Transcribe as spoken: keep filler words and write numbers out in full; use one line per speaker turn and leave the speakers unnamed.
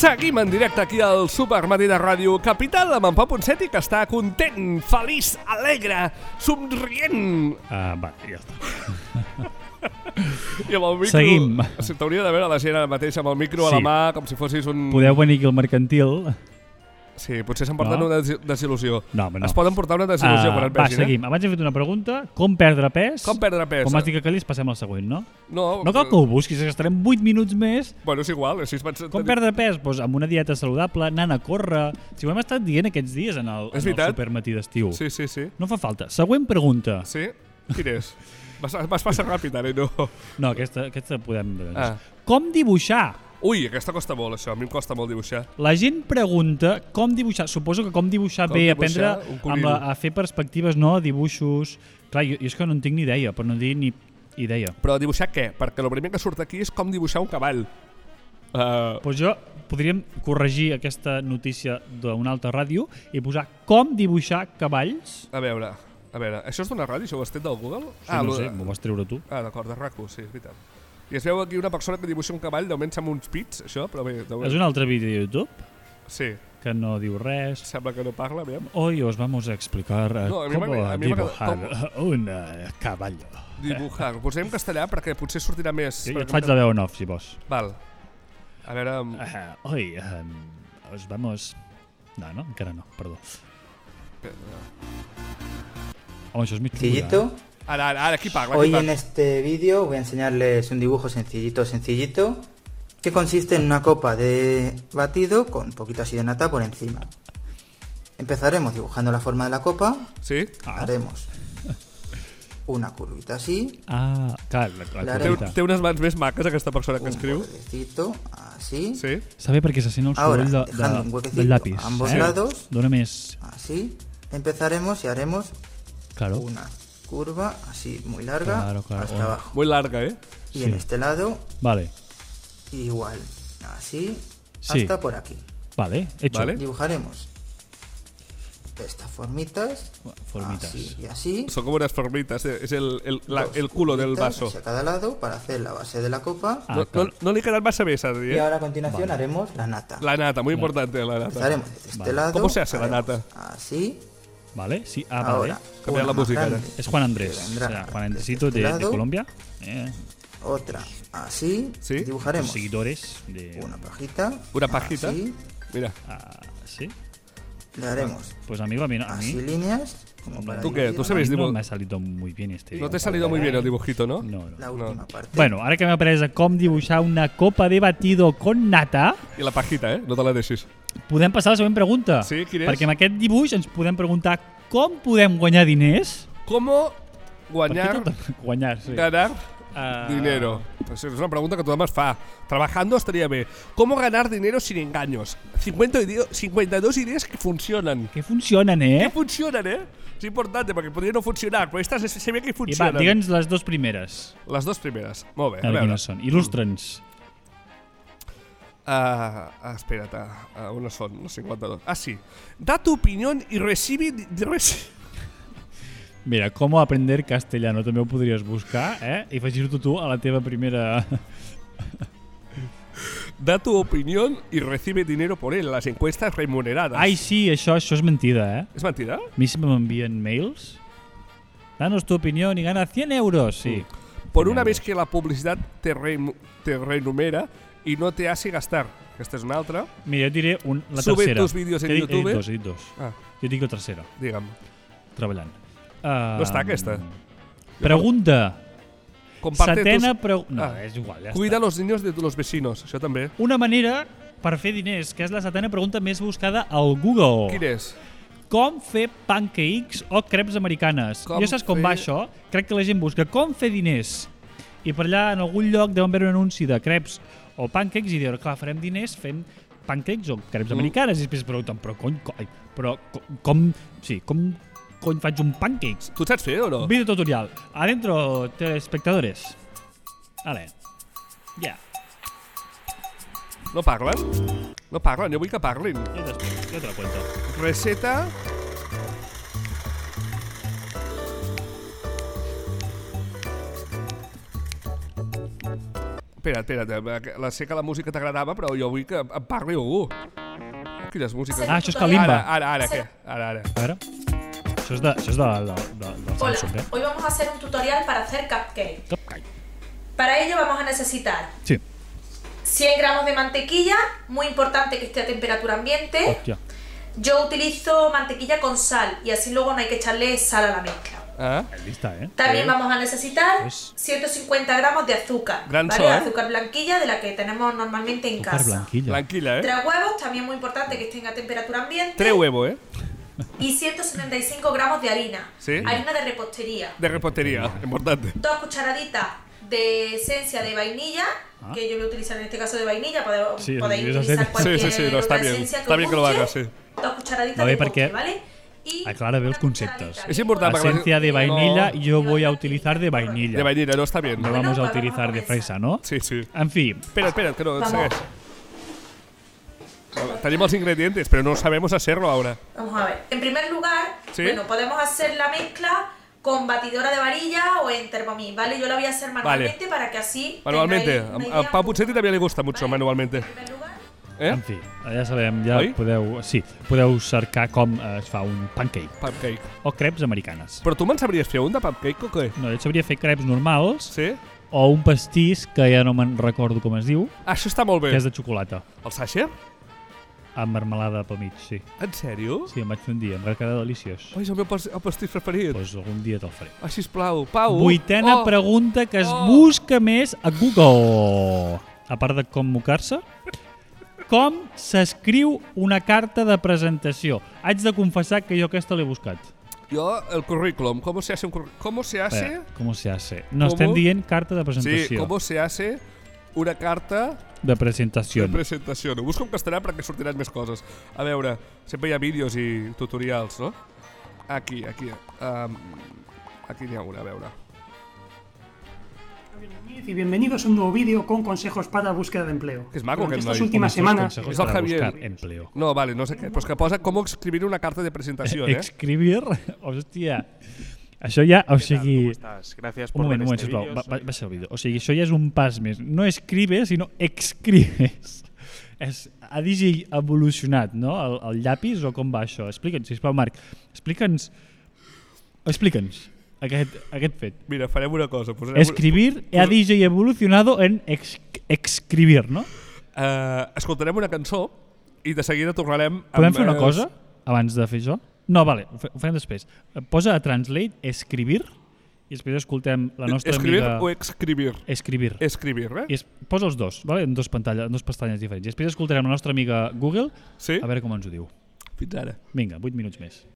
Seguim en directe aquí al Supermatí de Ràdio Capital amb en Pau Ponseti, que està content, feliç, alegre, somrient.
Uh, va, ja està.
I amb el micro...
Seguim.
T'hauria de veure la gent ara mateix amb el micro
Sí.
a la mà, com si fossis un...
Podeu venir aquí al mercantil.
Sí, potser s'emporten
No.
una des- desil·lusió.
No, home, no.
Es poden portar una desil·lusió
Uh,
quan et
va,
vegin,
seguim. Abans hem fet una pregunta. Com perdre pes?
eh? Com perdre pes?
Com has dit que callis, passem al següent, no?
No,
No cal que ho busquis, que estarem vuit minuts més.
Bueno, és igual, així es vaig...
Com perdre pes? Pues amb una dieta saludable, anant a córrer. Si ho hem estat dient aquests dies en el,
És
en el
veritat.
supermatí d'estiu.
Sí, sí, sí.
No fa falta. Següent pregunta.
Sí? Quin és? Vas, vas passar ràpid, ara, i no...
No, aquesta, aquesta podem...
Ah.
Com dibuixar?
Ui, aquesta costa molt, això. A mi em costa molt dibuixar.
La gent pregunta com dibuixar. Suposo que com dibuixar
Com
bé,
dibuixar
aprendre
un conill.
amb la, a fer perspectives, no? Dibuixos... Clar, jo, jo és que no en tinc ni idea, per no dir ni idea.
Però dibuixar què? Perquè el primer que surt aquí és com dibuixar un cavall. Uh,
Pues jo podríem corregir aquesta notícia d'una altra ràdio i posar com dibuixar cavalls.
a veure, a veure. Això és d'una ràdio? Això ho has tret del Google?
Ah, no
lo
sé,
de-
m'ho vas treure tu.
Ah, d'acord, de RAC u, sí, és veritat. I es veu aquí una persona que dibuixa un cavall, de moment sembla uns pits, això, però bé... De moment...
És un altre vídeo de YouTube
Sí,
que no diu res.
sembla que no parla, aviam.
Hoy os vamos a explicar uh,
No, a mi
cómo
m'agrada- a mi
dibujar
m'agrada
un uh, caballo.
Dibujar. Ho posem en castellà perquè potser sortirà més...
Jo, jo et
perquè-
faig la veu en off, si vols.
Val. A veure... um,
Uh, hoy um, os vamos... No, no, encara no, perdó. Home, això és mig
Sencillito.
Ara, ara, ara, aquí parla, aquí
Hoy en
parla.
este vídeo voy a enseñarles un dibujo sencillito, sencillito, que consiste en una copa de batido con un poquito así de nata por encima. Empezaremos dibujando la forma de la copa,
Sí?
Ah.
haremos una curvita así,
Ah, clar, la, la
Claro.
Té,
curvita.
té unes mans més maques, aquesta persona que
un
escriu.
bordecito, así,
Sí?
Sabe perquè se sent el
Ahora,
soroll de,
dejando un
de,
huequecito
del lápiz.
a ambos
eh?
lados.
Dóna més...
así. Empezaremos y haremos
Claro.
una curva así muy larga
Claro, claro.
hasta
Oh.
abajo.
Muy larga, eh?
Y
Sí.
en este lado
Vale,
igual, así,
Sí.
hasta por aquí.
vale, hecho.
Vale.
Dibujaremos estas formitas,
Formitas.
así y así,
Són com unes formites, eh? És el, el, la,
dos
el culo del
formitas
vaso.
hacia cada lado para hacer la base de la copa.
Ah,
No, no,
clar.
no li ha quedat massa bé, s'ha de dir,
Y
eh?
ahora a continuación haremos la nata.
La nata, muy importante la nata.
Empezaremos desde este
Vale.
lado.
¿Cómo se hace la
haremos
nata?
Así.
Vale, sí, ah, vale.
Ahora,
Cambiar
una
la
más
música,
grande,
Es Juan Andrés,
que
o
vendrá
sea, Juan
desde
Andresito
este
de, de
lado,
Colombia. Eh,
Otra así.
Sí.
los
Dibujaremos
seguidores de...
una pajita.
Una pajita.
Así.
Mira,
Ah, ¿sí?
Le haremos
Pues amigo, a mí, no- a
así
mí
líneas. Como para
¿Tú qué?
dividir
¿Tú
a
sabes
mí no
dibu-
me ha salido muy bien este
no t'ha
dibujo.
salido muy bien el dibujito, no?
No, no.
la última parte.
Bueno, ara que hem après a com dibuixar una copa de batido con nata,
I la pajita, eh? No te la deixis.
podem passar a la següent pregunta.
Sí, quin és?
Perquè amb aquest dibuix ens podem preguntar com podem guanyar diners.
Com guanyar,
Per què tot- guanyar, sí.
ganar
Ah,
dinero? Pues es una pregunta que tothom es fa. Trabajando estaría bé. ¿Cómo ganar dinero sin engaños? cincuenta, ideo- cincuenta y dos ideas que funcionan.
Que funcionen,
Que
eh?
funcionen, eh? És important, perquè podria no funcionar, però aquestes se ve que
I va,
funcionen.
digue'ns les dues primeres.
Les dues primeres. Molt bé,
A
a
veure
veure.
quines són. Il·lustra'ns.
Ah, ah, espera't, ah, on són? Los cincuenta y dos. Ah, sí. Da tu opinión y recibe... di- reci-
Mira, com aprender castellano també ho podries buscar, eh? I afegir-ho tu a la teva primera...
Da tu opinión y recibe dinero por él. Las encuestas remuneradas.
Ai, sí, això, això és mentida, eh?
¿Es mentida?
A mi sempre m'envien mails. Danos tu opinió y gana cien euros. Sí.
Por
cien
una vez
euros.
que la publicidad te, re- te renumera y no te hace gastar. Aquesta és una altra.
Mira, jo et diré un, la
Sube
tercera.
tus vídeos en
He dit-
YouTube.
He dit dos, he dit dos.
Ah,
Jo dic la tercera,
digue'm.
treballant. Uh,
No està aquesta.
Pregunta.
Comparte
Setena
tus...
pregunta. No,
Ah.
és igual, ja
Cuida
està.
los niños de los vecinos. Això també.
Una manera per fer diners, que és la setena pregunta més buscada al Google.
Quin és?
Com fer pancakes o creps americanes?
Com
jo saps com
fer-
va això? Crec que la gent busca com fer diners. I per allà, en algun lloc, deuen veure un anunci de creps o pancakes i diuen, clar, farem diners fent pancakes o creps
Mm.
americanes. I després es pregunten, però cony, coi, però co- com, sí, com cony faig un pancakes?
Tu saps fer o no?
Video tutorial. Adentro, telespectadores. Vale. Ja. Yeah.
No parlen? No parlen, jo vull que parlin.
Jo t'explico, jo te la cuento.
Receta... Espera, espera, la sé que la música t'agradava, però jo vull que em parli algú. Quines músiques?
Ah, això és Kalimba.
Ara, ara, ara, què? Ara, ara.
A veure. Això és de, això és de, de, de, de
Hola,
Samsung, eh?
hoy vamos a hacer un tutorial para hacer cupcake.
Cupcake.
Para ello vamos a necesitar
Sí.
cien gramos de mantequilla, muy importante que esté a temperatura ambiente.
Hòstia.
Yo utilizo mantequilla con sal y así luego no hay que echarle sal a la mezcla.
Ah?
Lista, eh?
También vamos a necesitar
Pues-
ciento cincuenta gramos de azúcar,
Gran
¿vale?
sol, ¿eh?
Azúcar blanquilla de la que tenemos normalmente en
Azúcar
casa.
blanquilla.
Tranquil·la, eh?
Tres huevos, también muy importante que estén a temperatura ambiente.
Tres huevos, eh?
Y ciento setenta y cinco gramos de harina.
Sí.
Harina de repostería.
De repostería, importante.
Dos cucharaditas de esencia de vainilla,
Ah.
que yo voy a utilizar en este caso de vainilla, pode-
Sí,
podéis
sí, esa
utilizar
serie.
cualquier
Sí, sí, sí, no,
otra
está bien.
esencia
Está bien que lo
guste.
hagas, sí.
Dos cucharaditas
Va bé
de postre,
perquè
¿vale? Y
aclara bé els
una
conceptes.
cucharadita
És
de
important perquè-
Esencia de vainilla,
No.
yo voy a utilizar de vainilla.
De vainilla, no està bien.
No vamos a utilizar de fresa, ¿no?
Sí, sí.
En fi,
Espera, espera, que no,
Vamos.
segueix. Tenemos los ingredientes, pero no sabemos hacerlo ahora.
Vamos a ver. En primer lugar,
Sí.
bueno, podemos hacer la mezcla con batidora de varilla o en Thermomix, ¿vale? Yo la voy a hacer manualmente para que así
Manualmente.
tengáis una
A,
idea
a Pau
un
Puchetti
poco.
també li gusta mucho
¿Vale?
manualmente.
En primer lugar,
Eh?
en fi, ja sabem, ja
Oi?
podeu, sí, podeu cercar com eh, es fa un pancake
Cupcake.
o crepes americanes.
Però tu me'n sabries fer un de cupcake o què?
No, jo sabria fer crepes normals
Sí?
o un pastís que ja no me'n recordo com es diu,
Ah, això està molt bé.
que és de xocolata,
El Sacher?
amb marmelada pel mig, sí.
En sèrio?
Sí, em vaig fer un dia, em va quedar deliciós.
Ai, és el meu pas el pastís preferit.
Doncs algun dia te'l faré.
Ah, sisplau. Pau.
Vuitena
oh.
pregunta que es
Oh.
busca més a Google. A part de com mocar-se, com s'escriu una carta de presentació? Haig de confessar que jo aquesta l'he buscat.
Jo, el currículum. ¿Cómo se hace un currículum? ¿Cómo se hace?
Eh, com se hace? No,
¿Cómo?
estem dient carta de
Sí,
presentació.
¿cómo se hace una carta
De presentació.
de presentació? Ho busco en castellà perquè sortiran més coses. A veure, sempre hi ha vídeos i tutorials, no? Aquí, aquí. Um, aquí n'hi ha una, a veure.
Y bienvenidos a un nuevo vídeo con consejos para búsqueda de empleo.
Que és maco,
Durante
aquest
estas
noi.
últimas
Com estos
semanas,
consejos
És el
para
Javier.
buscar empleo.
No, vale, no sé què. Però és que posa com escribir una carta de presentació, eh?
Escribir? Hòstia. Això ja, o sigui...
¿Cómo estás? Gracias
Un
por
moment,
ver
un moment,
este
sisplau.
vídeo.
Va, va,
Soy-
baixa el vídeo. O sigui, això ja és un pas més. No escribes, sinó escribes. És, ha digit evolucionat, no? El, el llapis o com va això? Explica'ns, sisplau, Marc. Explica'ns... Explica'ns aquest, aquest fet.
Mira, farem una cosa. Posarem
Escribir ha digit evolucionado en ex, escribir, no?
Uh, escoltarem una cançó i de seguida tornarem...
Podem
amb,
fer una
eh,
cosa abans de fer això? No, vale, ho fe- ho farem després. Posa a Translate escribir i després escoltem la nostra
Escribir
amiga...
o escribir?
Escribir.
Escribir, eh?
I es, posa els dos, vale? en dos, pantalles, en dos pestanyes diferents. I després escoltarem la nostra amiga Google
Sí?
a veure com ens ho diu.
Fins ara.
Vinga, vuit minuts més.